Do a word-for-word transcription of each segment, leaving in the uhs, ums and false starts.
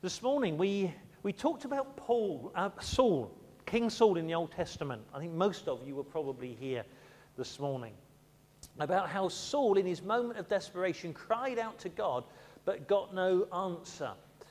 This morning we, we talked about Paul, uh, Saul, King Saul in the Old Testament. I think most of you were probably here this morning. About how Saul, in his moment of desperation, cried out to God, but got no answer.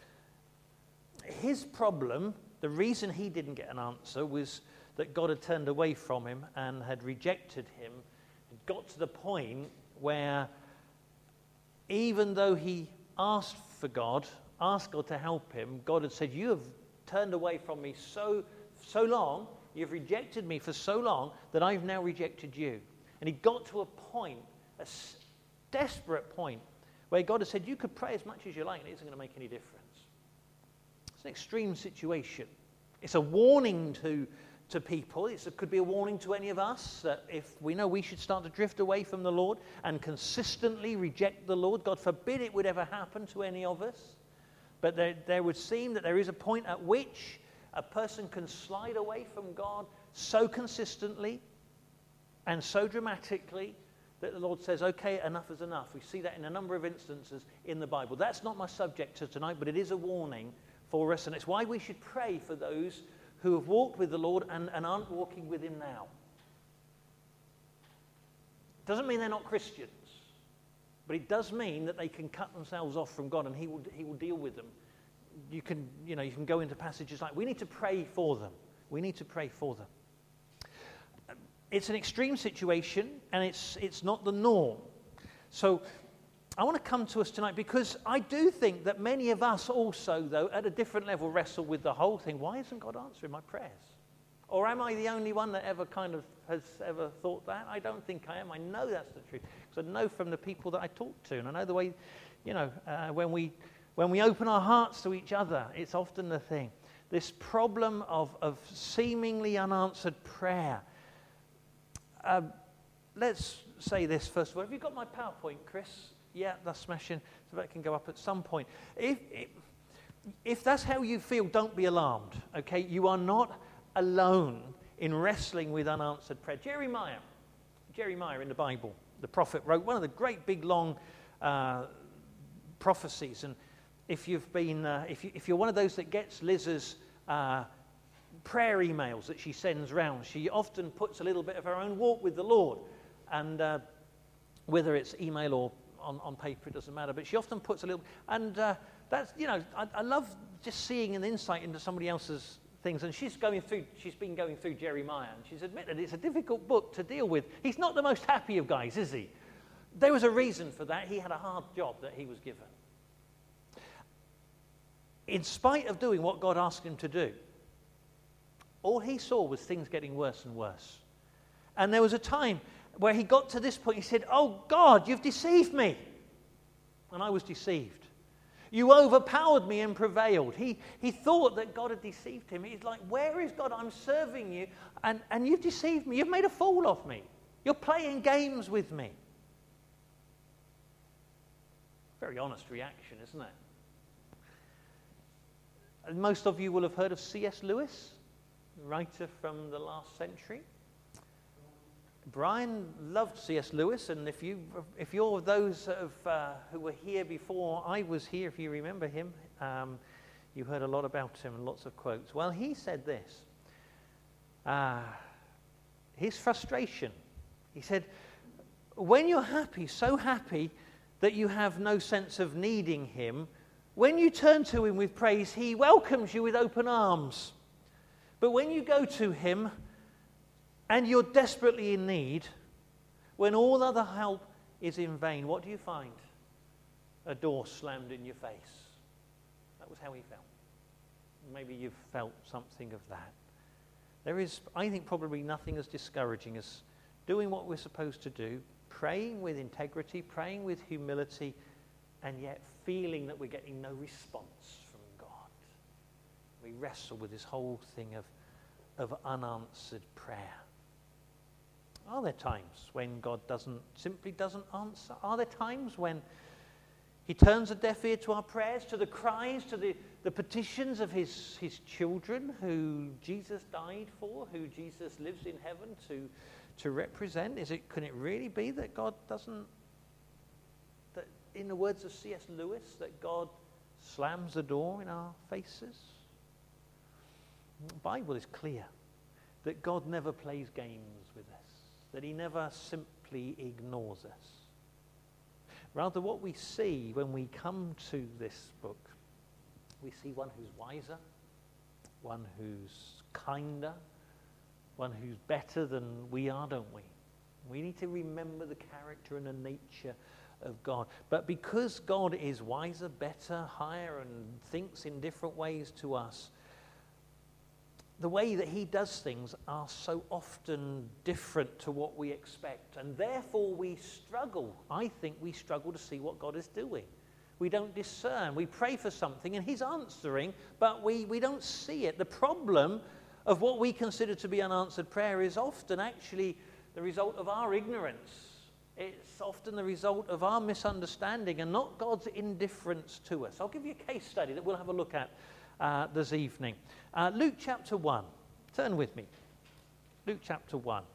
His problem, the reason he didn't get an answer, was that God had turned away from him and had rejected him. It got to the point where even though he asked for God, asked God to help him, God had said, you have turned away from me so, so long, you've rejected me for so long that I've now rejected you. And he got to a point, a desperate point, where God had said, you could pray as much as you like and it isn't going to make any difference. It's an extreme situation. It's a warning to, to people. It's, it could be a warning to any of us that if we know we should start to drift away from the Lord and consistently reject the Lord, God forbid it would ever happen to any of us. But there, there would seem that there is a point at which a person can slide away from God so consistently and so dramatically that the Lord says, okay, enough is enough. We see that in a number of instances in the Bible. That's not my subject to tonight, but it is a warning for us, and it's why we should pray for those who have walked with the Lord and, and aren't walking with him now. Doesn't mean they're not Christians. But it does mean that they can cut themselves off from God and he will, he will deal with them. You can, you know, you can go into passages like, we need to pray for them. We need to pray for them. It's an extreme situation and it's, it's not the norm. So I want to come to us tonight because I do think that many of us also, though, at a different level wrestle with the whole thing. Why isn't God answering my prayers? Or am I the only one that ever kind of has ever thought that? I don't think I am. I know that's the truth. Because I know from the people that I talk to, and I know the way, you know, uh, when we when we open our hearts to each other, it's often the thing. This problem of, of seemingly unanswered prayer. Uh, let's say this first of all. Have you got my PowerPoint, Chris? Yeah, that's smashing. So that can go up at some point. If, if, if that's how you feel, don't be alarmed, okay? You are not alone in wrestling with unanswered prayer. Jeremiah, Jeremiah in the Bible, the prophet, wrote one of the great big long uh, prophecies. And if you've been, uh, if, you, if you're one of those that gets Liz's uh, prayer emails that she sends round, she often puts a little bit of her own walk with the Lord. And uh, whether it's email or on, on paper, it doesn't matter. But she often puts a little, and uh, that's, you know, I, I love just seeing an insight into somebody else's things. And she's going through, she's been going through Jeremiah, and she's admitted it's a difficult book to deal with. He's not the most happy of guys, is he? There was a reason for that. He had a hard job that he was given. In spite of doing what God asked him to do, all he saw was things getting worse and worse. And there was a time where he got to this point, he said, "Oh God, you've deceived me." And I was deceived. You overpowered me and prevailed. He, he thought that God had deceived him. He's like, where is God? I'm serving you, and, and you've deceived me. You've made a fool of me. You're playing games with me. Very honest reaction, isn't it? And most of you will have heard of C S Lewis, the writer from the last century. Brian loved C S Lewis, and if, you, if you're those of, uh, who were here before I was here, if you remember him, um, you heard a lot about him and lots of quotes. Well, he said this, uh, his frustration. He said, when you're happy, so happy that you have no sense of needing him, when you turn to him with praise, he welcomes you with open arms. But when you go to him and you're desperately in need, when all other help is in vain, what do you find? A door slammed in your face. That was how he felt. Maybe you've felt something of that. There is, I think, probably nothing as discouraging as doing what we're supposed to do, praying with integrity, praying with humility, and yet feeling that we're getting no response from God. We wrestle with this whole thing of, of unanswered prayer. Are there times when God doesn't simply doesn't answer? Are there times when he turns a deaf ear to our prayers, to the cries, to the, the petitions of his, his children who Jesus died for, who Jesus lives in heaven to, to represent? Is it, can it really be that God doesn't, that in the words of C S Lewis, that God slams the door in our faces. The Bible is clear that God never plays games with us, that he never simply ignores us. Rather, what we see when we come to this book, we see one who's wiser, one who's kinder, one who's better than we are, don't we? We need to remember the character and the nature of God. But because God is wiser, better, higher, and thinks in different ways to us, the way that he does things are so often different to what we expect. And therefore we struggle. I think we struggle to see what God is doing. We don't discern. We pray for something and he's answering, but we, we don't see it. The problem of what we consider to be unanswered prayer is often actually the result of our ignorance. It's often the result of our misunderstanding and not God's indifference to us. I'll give you a case study that we'll have a look at uh, this evening. Uh, Luke chapter one. Turn with me. Luke chapter one.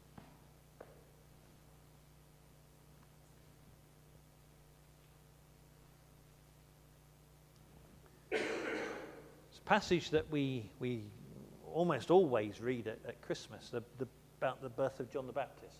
It's a passage that we we almost always read at, at Christmas, the, the, about the birth of John the Baptist.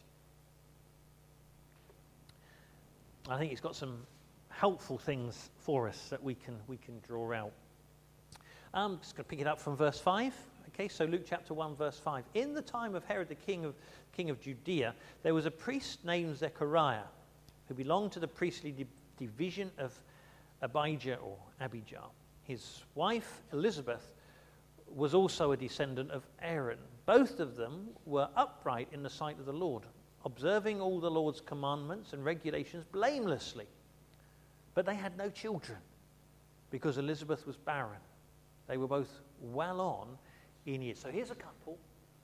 I think it's got some helpful things for us that we can we can draw out. I'm just going to pick it up from verse five. Okay, so Luke chapter one, verse five. In the time of Herod the king of king of Judea, there was a priest named Zechariah, who belonged to the priestly di- division of Abijah or Abijah. His wife Elizabeth was also a descendant of Aaron. Both of them were upright in the sight of the Lord, observing all the Lord's commandments and regulations blamelessly. But they had no children because Elizabeth was barren. They were both well on in years. So here's a couple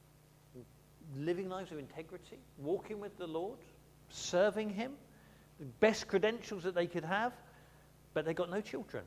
living lives of integrity, walking with the Lord, serving him, the best credentials that they could have, but they got no children.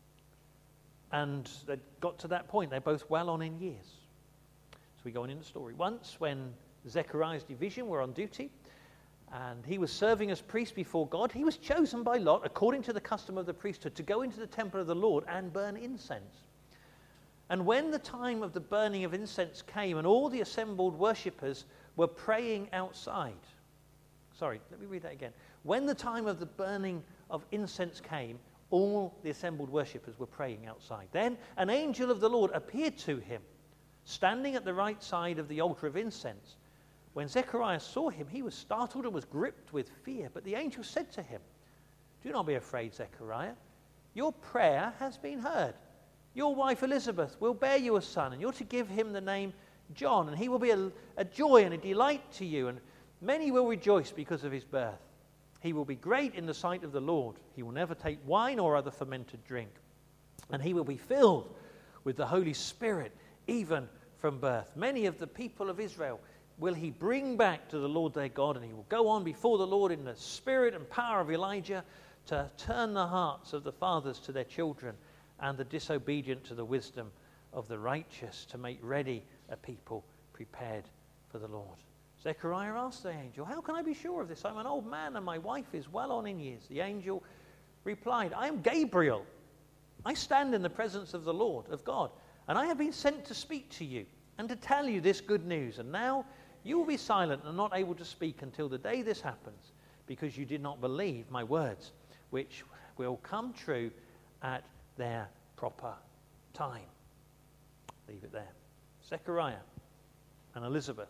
And they got to that point. They're both well on in years. So we go on in the story. Once when Zechariah's division were on duty, and he was serving as priest before God, he was chosen by Lot, according to the custom of the priesthood, to go into the temple of the Lord and burn incense. And when the time of the burning of incense came, and all the assembled worshippers were praying outside. Sorry, let me read that again. When the time of the burning of incense came, all the assembled worshippers were praying outside. Then an angel of the Lord appeared to him, standing at the right side of the altar of incense. When Zechariah saw him, he was startled and was gripped with fear. But the angel said to him, "Do not be afraid, Zechariah. Your prayer has been heard. Your wife Elizabeth will bear you a son, and you're to give him the name John, and he will be a, a joy and a delight to you, and many will rejoice because of his birth. He will be great in the sight of the Lord. He will never take wine or other fermented drink, and he will be filled with the Holy Spirit, even from birth. Many of the people of Israel will he bring back to the Lord their God, and he will go on before the Lord in the spirit and power of Elijah to turn the hearts of the fathers to their children and the disobedient to the wisdom of the righteous, to make ready a people prepared for the Lord." Zechariah asked the angel, "How can I be sure of this? I'm an old man and my wife is well on in years." The angel replied, "I am Gabriel. I stand in the presence of the Lord, of God, and I have been sent to speak to you and to tell you this good news. And now you will be silent and not able to speak until the day this happens, because you did not believe my words, which will come true at their proper time." Leave it there. Zechariah and Elizabeth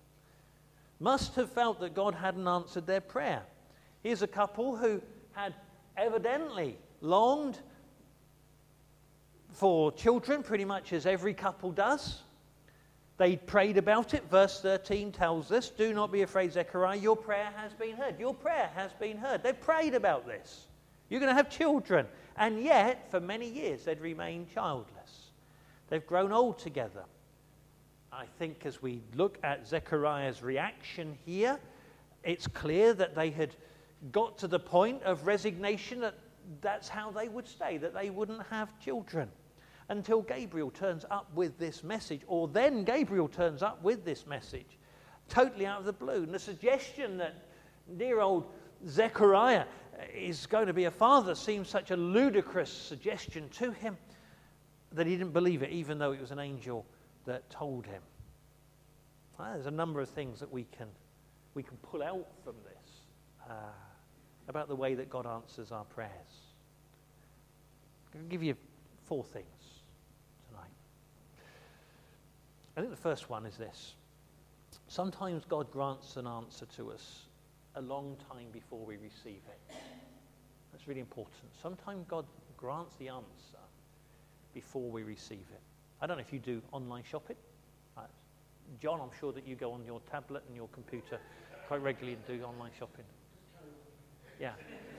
must have felt that God hadn't answered their prayer. Here's a couple who had evidently longed for children, pretty much as every couple does. They prayed about it. Verse thirteen tells us, "Do not be afraid, Zechariah, your prayer has been heard." Your prayer has been heard. They've prayed about this. You're going to have children. And yet, for many years, they'd remained childless. They've grown old together. I think as we look at Zechariah's reaction here, it's clear that they had got to the point of resignation that that's how they would stay, that they wouldn't have children, until Gabriel turns up with this message, or then Gabriel turns up with this message, totally out of the blue. And the suggestion that dear old Zechariah is going to be a father seemed such a ludicrous suggestion to him that he didn't believe it, even though it was an angel that told him. Well, there's a number of things that we can we can pull out from this uh, about the way that God answers our prayers. I'm going to give you four things tonight. I think the first one is this. Sometimes God grants an answer to us a long time before we receive it. That's really important. Sometimes God grants the answer before we receive it. I don't know if you do online shopping. Uh, John, I'm sure that you go on your tablet and your computer quite regularly and do online shopping. Yeah.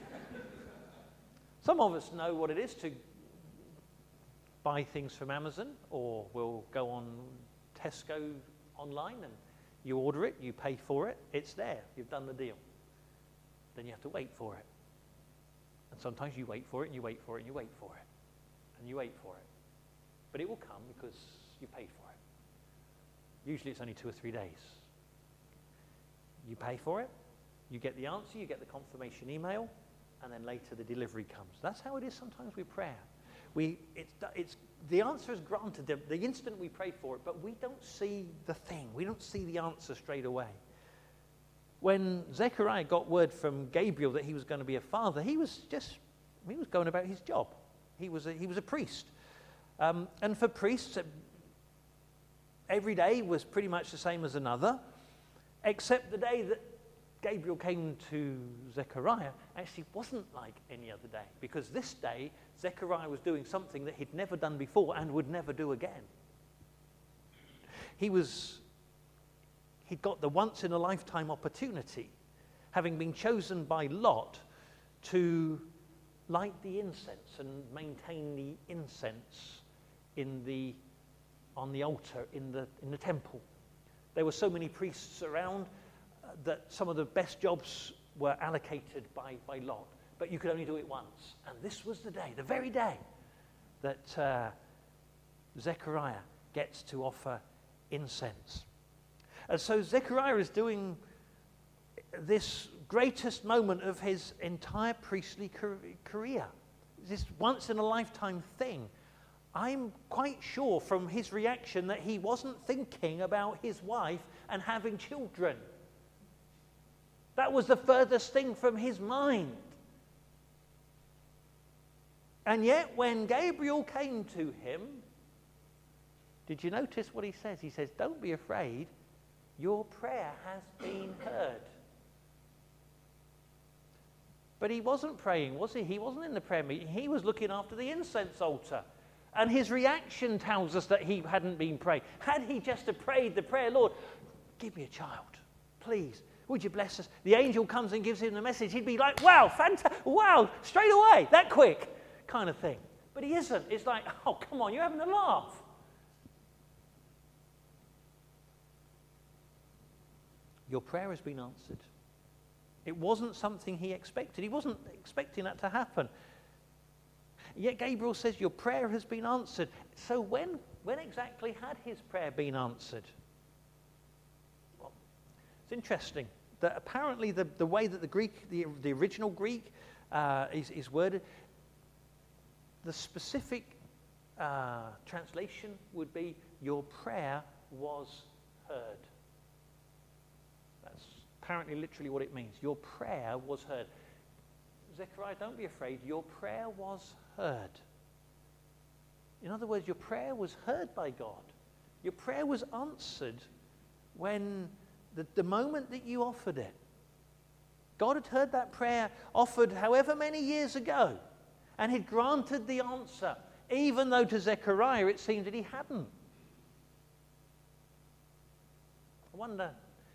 Some of us know what it is to buy things from Amazon, or we'll go on Tesco online and you order it, you pay for it, it's there, you've done the deal. Then you have to wait for it. And sometimes you wait for it and you wait for it and you wait for it. And you wait for it. But it will come because you paid for it. Usually it's only two or three days. You pay for it, you get the answer, you get the confirmation email, and then later the delivery comes. That's how it is sometimes with prayer. We, it's, it's, the answer is granted the, the instant we pray for it, but we don't see the thing. We don't see the answer straight away. When Zechariah got word from Gabriel that he was going to be a father, he was just, he was going about his job. He was a, he was a priest. Um, and for priests, every day was pretty much the same as another, except the day that Gabriel came to Zechariah actually wasn't like any other day, because this day Zechariah was doing something that he'd never done before and would never do again. He was, he'd got the once-in-a-lifetime opportunity, having been chosen by Lot to light the incense and maintain the incense in the, on the altar in the, in the temple. There were so many priests around that some of the best jobs were allocated by, by Lot, but you could only do it once. And this was the day, the very day, that uh, Zechariah gets to offer incense. And so Zechariah is doing this greatest moment of his entire priestly career, this once-in-a-lifetime thing. I'm quite sure from his reaction that he wasn't thinking about his wife and having children. That was the furthest thing from his mind. And yet, when Gabriel came to him, did you notice what he says? He says, "Don't be afraid, your prayer has been heard." But he wasn't praying, was he? He wasn't in the prayer meeting. He was looking after the incense altar. And his reaction tells us that he hadn't been praying. Had he just have prayed the prayer, "Lord, give me a child, please. Would you bless us?" The angel comes and gives him the message. He'd be like, "Wow, fantastic, wow, straight away, that quick," kind of thing. But he isn't. It's like, "Oh, come on, you're having a laugh." Your prayer has been answered. It wasn't something he expected. He wasn't expecting that to happen. Yet Gabriel says, "Your prayer has been answered." So when, when exactly had his prayer been answered? Well, it's interesting that apparently the, the way that the Greek, the, the original Greek uh, is, is worded, the specific uh, translation would be, "Your prayer was heard." That's apparently literally what it means. Your prayer was heard. Zechariah, don't be afraid. Your prayer was heard. In other words, your prayer was heard by God. Your prayer was answered when the, the moment that you offered it. God had heard that prayer offered however many years ago and had granted the answer, even though to Zechariah it seemed that he hadn't. I wonder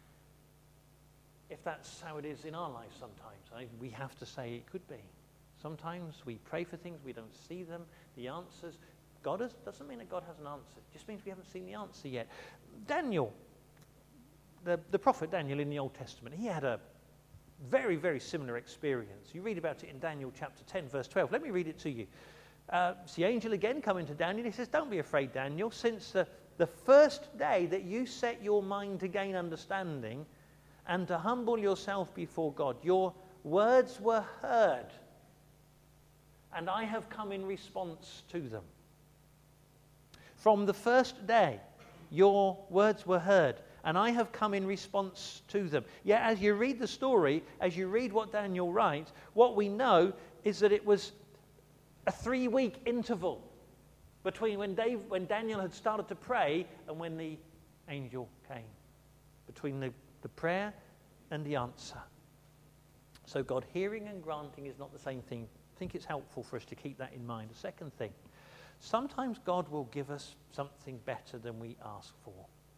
if that's how it is in our lives sometimes. I, we have to say it could be. Sometimes we pray for things, we don't see them, the answers. God has, doesn't mean that God hasn't answered. It just means we haven't seen the answer yet. Daniel, the, the prophet Daniel in the Old Testament, he had a very, very similar experience. You read about it in Daniel chapter ten, verse twelve. Let me read it to you. Uh, it's the angel again coming to Daniel. He says, "Don't be afraid, Daniel, since the, the first day that you set your mind to gain understanding and to humble yourself before God, your words were heard, and I have come in response to them. From the first day, your words were heard, and I have come in response to them. Yet as you read the story, as you read what Daniel writes, what we know is that it was a three-week interval between when, Dave, when Daniel had started to pray and when the angel came. Between the, the prayer and the answer. So God hearing and granting is not the same thing. I think it's helpful for us to keep that in mind. The second thing, sometimes God will give us something better than we ask for.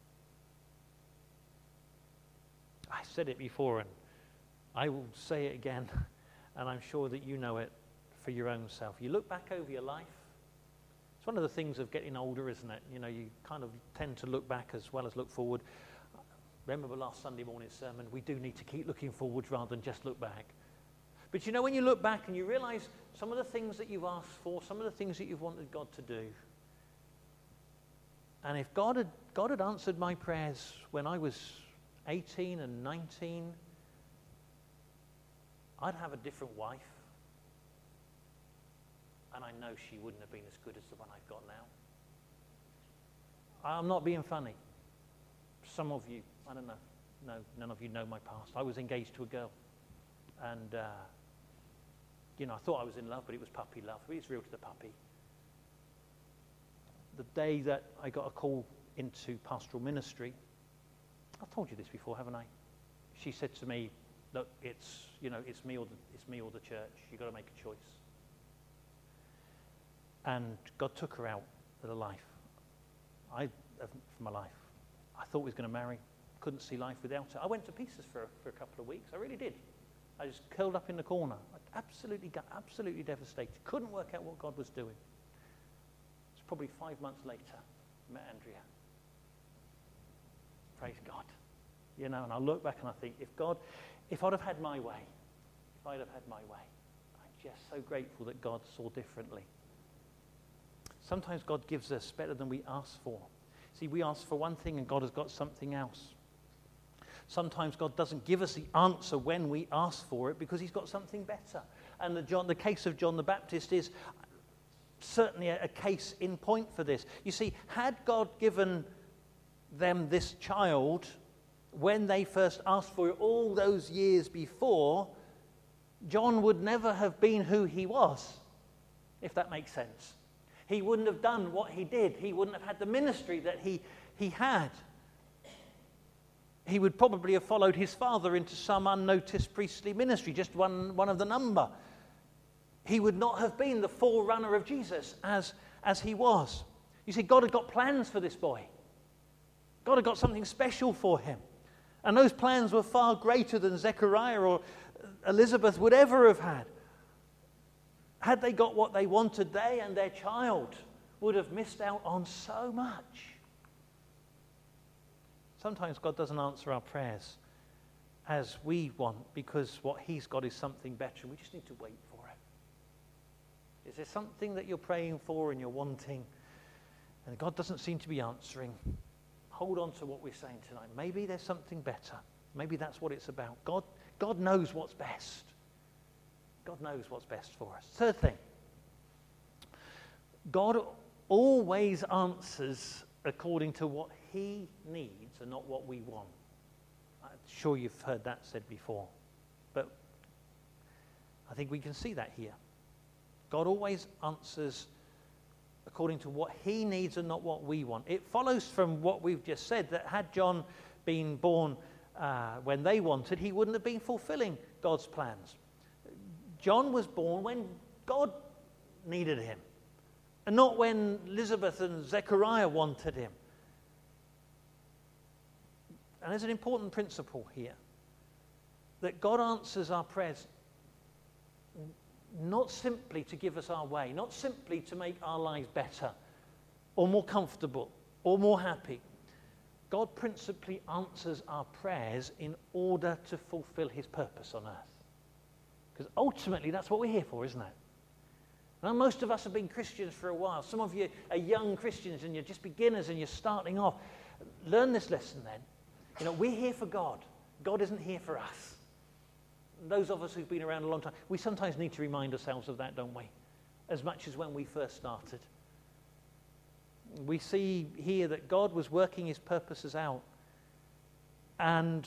I said it before and I will say it again, and I'm sure that you know it for your own self. You look back over your life. It's one of the things of getting older, isn't it? You know, you kind of tend to look back as well as look forward. Remember last Sunday morning sermon, we do need to keep looking forward rather than just look back. But you know, when you look back and you realize some of the things that you've asked for, some of the things that you've wanted God to do. And if God had, God had answered my prayers when I was eighteen and nineteen, I'd have a different wife. And I know she wouldn't have been as good as the one I've got now. I'm not being funny. Some of you, I don't know, no, none of you know my past. I was engaged to a girl. And, uh, you know, I thought I was in love, but it was puppy love. It was real to the puppy. The day that I got a call into pastoral ministry, I've told you this before, haven't I? She said to me, look, it's, you know, it's me or the, it's me or the church. You've got to make a choice. And God took her out of the life. I, of my life. I thought we was going to marry. Couldn't see life without her. I went to pieces for, for a couple of weeks. I really did. I just curled up in the corner. Absolutely, absolutely devastated. Couldn't work out what God was doing. It's probably five months later, I met Andrea. Praise God. You know, and I look back and I think, if God, if I'd have had my way, if I'd have had my way, I'm just so grateful that God saw differently. Sometimes God gives us better than we ask for. See, we ask for one thing and God has got something else. Sometimes God doesn't give us the answer when we ask for it because he's got something better. And the, John, the case of John the Baptist is certainly a, a case in point for this. You see, had God given them this child when they first asked for it all those years before, John would never have been who he was, if that makes sense. He wouldn't have done what he did. He wouldn't have had the ministry that he, he had. He would probably have followed his father into some unnoticed priestly ministry, just one, one of the number. He would not have been the forerunner of Jesus as, as he was. You see, God had got plans for this boy. God had got something special for him. And those plans were far greater than Zechariah or Elizabeth would ever have had. Had they got what they wanted, they and their child would have missed out on so much. Sometimes God doesn't answer our prayers as we want because what he's got is something better and we just need to wait for it. Is there something that you're praying for and you're wanting and God doesn't seem to be answering? Hold on to what we're saying tonight. Maybe there's something better. Maybe that's what it's about. God, God knows what's best. God knows what's best for us. Third thing, God always answers according to what he needs and not what we want. I'm sure you've heard that said before, but I think we can see that here. God always answers according to what he needs and not what we want. It follows from what we've just said that had John been born uh, when they wanted, he wouldn't have been fulfilling God's plans. John was born when God needed him, and not when Elizabeth and Zechariah wanted him. And there's an important principle here, that God answers our prayers not simply to give us our way, not simply to make our lives better, or more comfortable, or more happy. God principally answers our prayers in order to fulfill his purpose on earth. Because ultimately, that's what we're here for, isn't it? Now, most of us have been Christians for a while. Some of you are young Christians and you're just beginners and you're starting off. Learn this lesson then. You know, we're here for God. God isn't here for us. those of us who've been around a long time, we sometimes need to remind ourselves of that, don't we? As much as when we first started. We see here that God was working his purposes out. And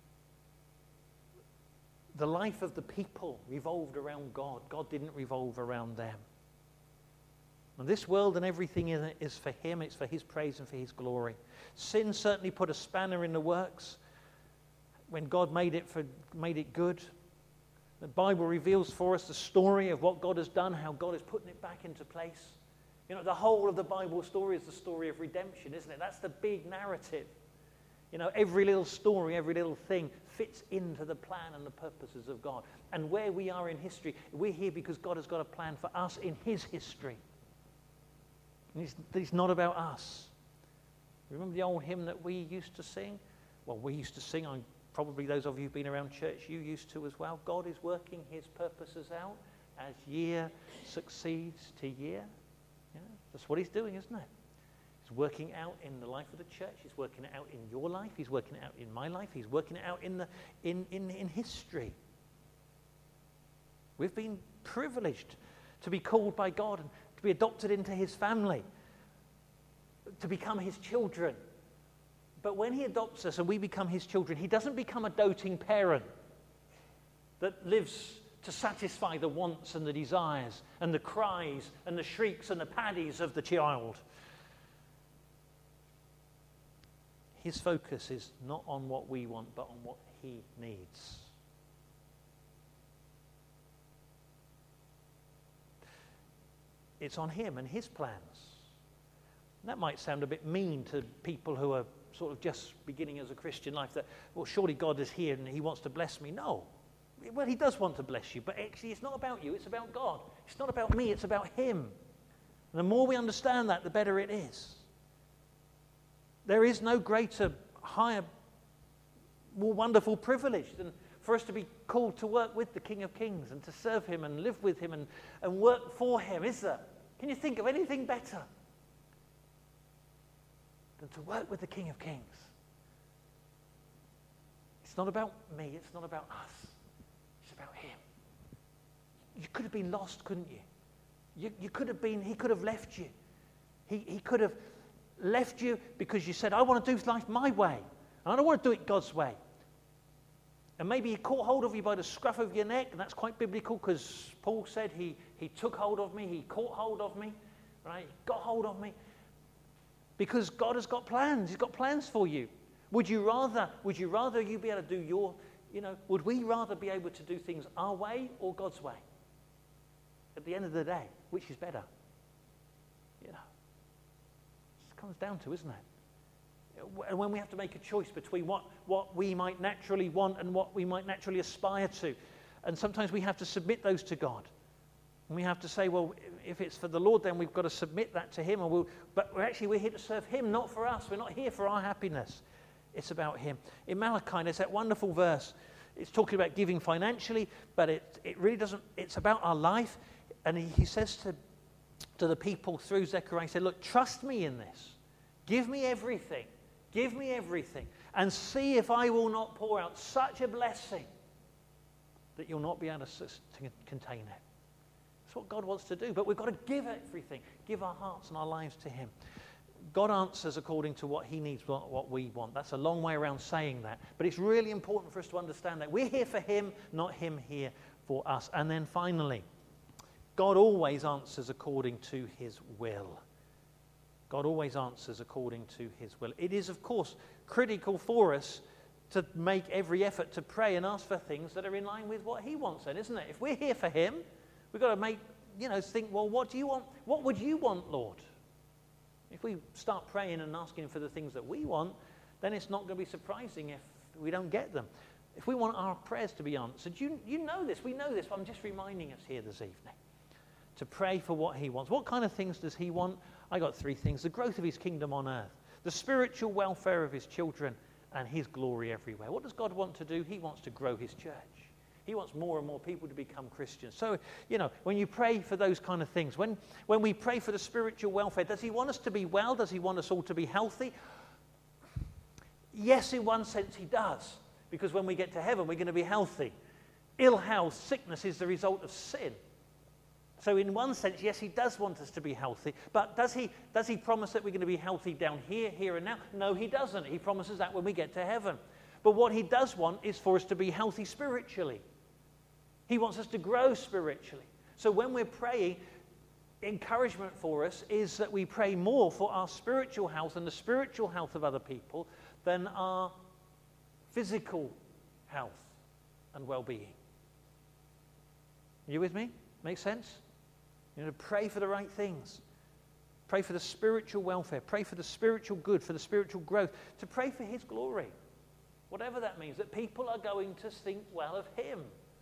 the life of the people revolved around God. God didn't revolve around them. And this world and everything in it is for him. It's for his praise and for his glory. Sin certainly put a spanner in the works when God made it, for, made it good. The Bible reveals for us the story of what God has done, how God is putting it back into place. You know, the whole of the Bible story is the story of redemption, isn't it? That's the big narrative. You know, every little story, every little thing fits into the plan and the purposes of God. And where we are in history, we're here because God has got a plan for us in his history. And it's, it's not about us. Remember the old hymn that we used to sing? Well, we used to sing, I, probably those of you who've been around church, you used to as well. God is working his purposes out as year succeeds to year. Yeah, that's what he's doing, isn't it? He's working out in the life of the church. He's working it out in your life. He's working it out in my life. He's working it out in, the, in, in, in history. We've been privileged to be called by God and to be adopted into his family, to become his children. But when he adopts us and we become his children, he doesn't become a doting parent that lives to satisfy the wants and the desires and the cries and the shrieks and the paddies of the child. His focus is not on what we want, but on what he needs. It's on him and his plans. And that might sound a bit mean to people who are sort of just beginning as a Christian life, that, well, surely God is here and he wants to bless me. No. Well, he does want to bless you, but actually it's not about you, it's about God. It's not about me, it's about him. And the more we understand that, the better it is. There is no greater, higher, more wonderful privilege than for us to be called to work with the King of Kings and to serve him and live with him and, and work for him, is there? Can you think of anything better than to work with the King of Kings? It's not about me, it's not about us. It's about him. You could have been lost, couldn't you? You, you could have been, he could have left you. He, he could have left you because you said, I want to do life my way. And I don't want to do it God's way. And maybe he caught hold of you by the scruff of your neck, and that's quite biblical because Paul said he, he took hold of me, he caught hold of me, right? He got hold of me. Because God has got plans. He's got plans for you. Would you rather, would you rather you be able to do your, you know, would we rather be able to do things our way or God's way? At the end of the day, which is better? You know, it comes down to, isn't it? And when we have to make a choice between what, what we might naturally want and what we might naturally aspire to, and sometimes we have to submit those to God. And we have to say, well, if it's for the Lord, then we've got to submit that to him. Or we'll, but we're actually, we're here to serve him, not for us. We're not here for our happiness. It's about him. In Malachi, there's that wonderful verse. It's talking about giving financially, but it, it really doesn't, it's about our life. And he, he says to, to the people through Zechariah, he said, look, trust me in this. Give me everything. Give me everything. And see if I will not pour out such a blessing that you'll not be able to, to contain it. That's what God wants to do. But we've got to give everything. Give our hearts and our lives to him. God answers according to what he needs, what, what we want. That's a long way around saying that. But it's really important for us to understand that. We're here for him, not him here for us. And then finally, God always answers according to his will. God always answers according to his will. It is, of course, critical for us to make every effort to pray and ask for things that are in line with what he wants then, isn't it? If we're here for him, we've got to make, you know, think, well, what do you want? What would you want, Lord? If we start praying and asking for the things that we want, then it's not going to be surprising if we don't get them. If we want our prayers to be answered, you, you know this, we know this, but I'm just reminding us here this evening to pray for what he wants. What kind of things does he want? I got three things. The growth of his kingdom on earth, the spiritual welfare of his children, and his glory everywhere. What does God want to do? He wants to grow his church. He wants more and more people to become Christians. So, you know, when you pray for those kind of things, when, when we pray for the spiritual welfare, does he want us to be well? Does he want us all to be healthy? Yes, in one sense he does. Because when we get to heaven, we're going to be healthy. Ill health, sickness is the result of sin. So in one sense, yes, he does want us to be healthy, but does he, does he promise that we're going to be healthy down here, here and now? No, he doesn't. He promises that when we get to heaven. But what he does want is for us to be healthy spiritually. He wants us to grow spiritually. So when we're praying, encouragement for us is that we pray more for our spiritual health and the spiritual health of other people than our physical health and well-being. You with me? Make sense? You know, pray for the right things. Pray for the spiritual welfare. Pray for the spiritual good, for the spiritual growth. To pray for his glory. Whatever that means, that people are going to think well of him.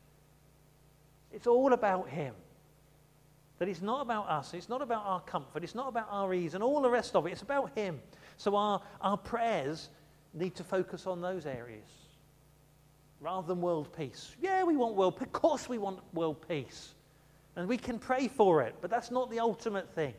It's all about him. That it's not about us. It's not about our comfort. It's not about our ease and all the rest of it. It's about him. So our, our prayers need to focus on those areas rather than world peace. Yeah, we want world peace. Of course we want world peace. And we can pray for it, but that's not the ultimate thing.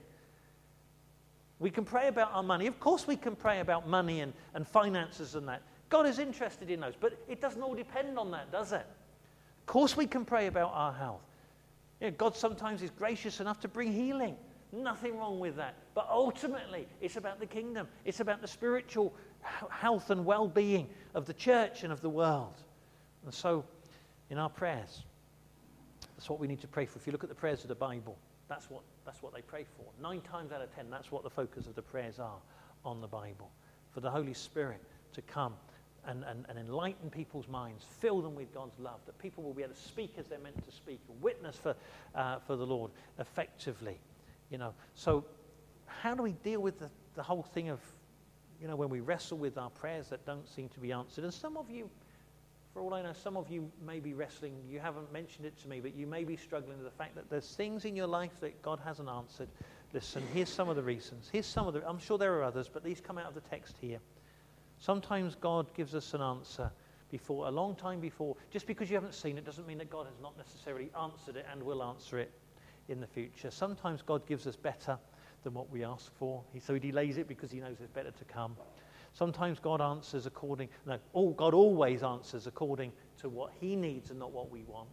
We can pray about our money. Of course we can pray about money and, and finances and that. God is interested in those, but it doesn't all depend on that, does it? Of course we can pray about our health. Yeah, God sometimes is gracious enough to bring healing. Nothing wrong with that. But ultimately, it's about the kingdom. It's about the spiritual health and well-being of the church and of the world. And so, in our prayers, that's what we need to pray for. If you look at the prayers of the Bible, that's what, that's what they pray for. Nine times out of ten, that's what the focus of the prayers are on the Bible. For the Holy Spirit to come and, and, and enlighten people's minds, fill them with God's love, that people will be able to speak as they're meant to speak, and witness for, uh, for the Lord effectively. You know, so how do we deal with the, the whole thing of, you know, when we wrestle with our prayers that don't seem to be answered? And some of you, for all I know, some of you may be wrestling, you haven't mentioned it to me, but you may be struggling with the fact that there's things in your life that God hasn't answered. Listen, here's some of the reasons. Here's some of the, I'm sure there are others, but these come out of the text here. Sometimes God gives us an answer before, a long time before. Just because you haven't seen it doesn't mean that God has not necessarily answered it and will answer it in the future. Sometimes God gives us better than what we ask for. He, so he delays it because he knows there's better to come. Sometimes God answers according, no, all, God always answers according to what he needs and not what we want.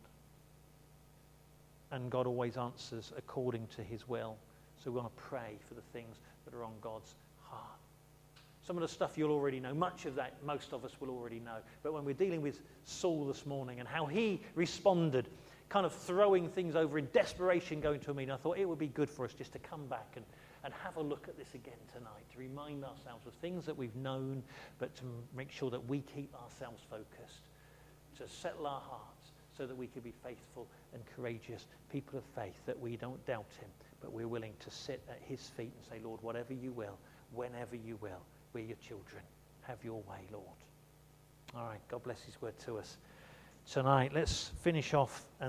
And God always answers according to his will. So we want to pray for the things that are on God's heart. Some of the stuff you'll already know. Much of that, most of us will already know. But when we're dealing with Saul this morning and how he responded, kind of throwing things over in desperation, going to a meeting, I thought it would be good for us just to come back and, and have a look at this again tonight, to remind ourselves of things that we've known, but to make sure that we keep ourselves focused, to settle our hearts so that we can be faithful and courageous people of faith, that we don't doubt him, but we're willing to sit at his feet and say, Lord, whatever you will, whenever you will, we're your children. Have your way, Lord. All right, God bless his word to us tonight. Let's finish off. And